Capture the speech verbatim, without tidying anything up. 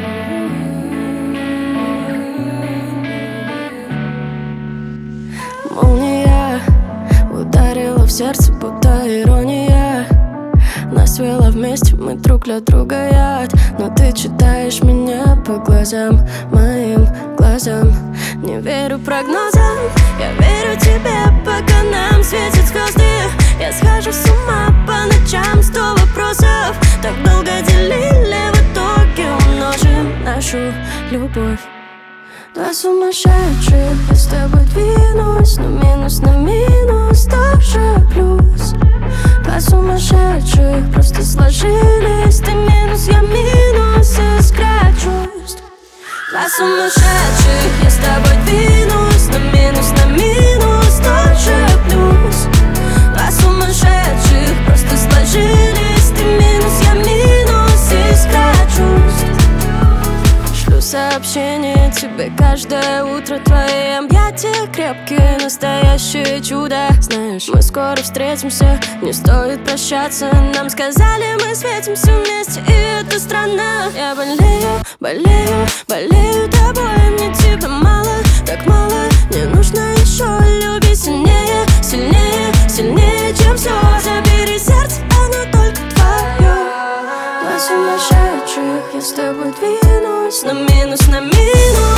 Молния ударила в сердце, будто ирония. Нас свела вместе, мы друг для друга яд. Но ты читаешь меня по глазам, моим глазам. Не верю прогнозам, я верю тебе, пока нам светят звезды. Я схожу с ума по ночам, сто вопросов. Так долго делили, в итоге умножим нашу любовь. Два сумасшедших, я с тобой двинусь, но минус на минус тоже плюс. Два сумасшедших просто сложились, ты минус, я минус, искра чувств. Два сумасшедших, я с тобой двинусь, но минус на минус тоже плюс. Два сумасшедших просто сложились, ты минус, я минус, искра чувств. Шлю сообщение тебе каждое утро, твои объятия крепкие, настоящее чудо. Знаешь, мы скоро встретимся, не стоит прощаться. Нам сказали, мы светимся вместе, и это странно. Я болею, болею, болею тобой, мне тебя мало, так мало. Мне нужно еще, люби сильнее, сильнее, сильнее, чем все. Забери сердце, оно только твое. Два сумасшедших, я с тобой двинусь, на минус, на минус.